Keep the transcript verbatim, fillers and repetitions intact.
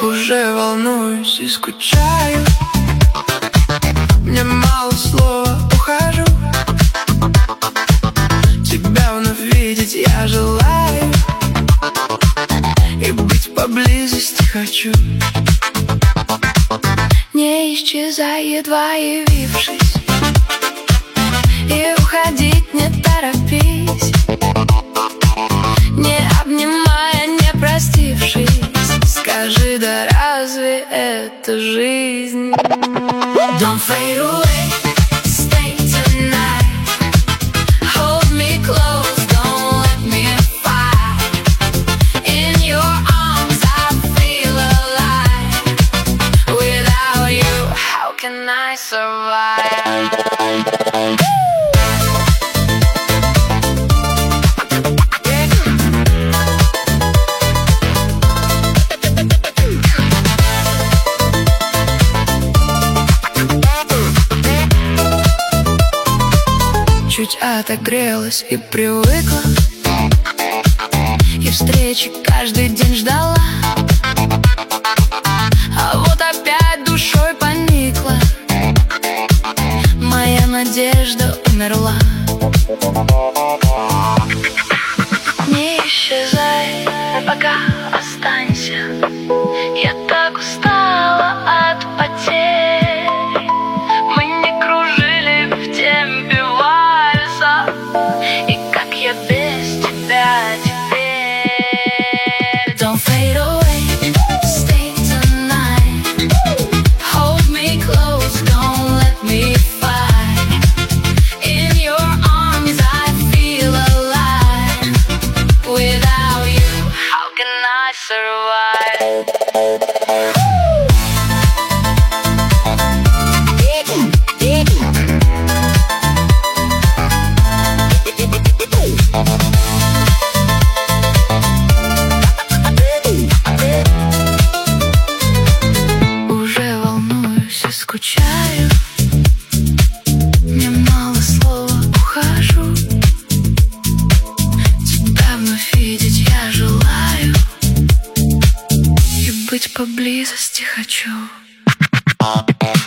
Уже волнуюсь и скучаю. Мне мало слова, ухожу. Тебя вновь видеть я желаю, и быть поблизости хочу. Не исчезай, едва явившись, и уходить не торопись, не обнимая, не простившись. Скажи, да разве это жизнь? Don't fade away, stay tonight. Hold me close, don't let me fight. In your arms I feel alive. Without you, how can I survive? Чуть отогрелась и привыкла, и встречи каждый день ждала. А вот опять душой поникла, моя надежда умерла. Не исчезай, пока останься. Я так устала от потерь. Мы не кружили в темпе вальса, и как я без тебя теперь. Don't fade away, stay tonight. Hold me close, don't let me fight. In your arms I feel alive. Without you, how can I survive? Уже волнуюсь и скучаю. Мне мало слова, ухожу. Тебя вновь видеть я желаю, и быть поблизости хочу.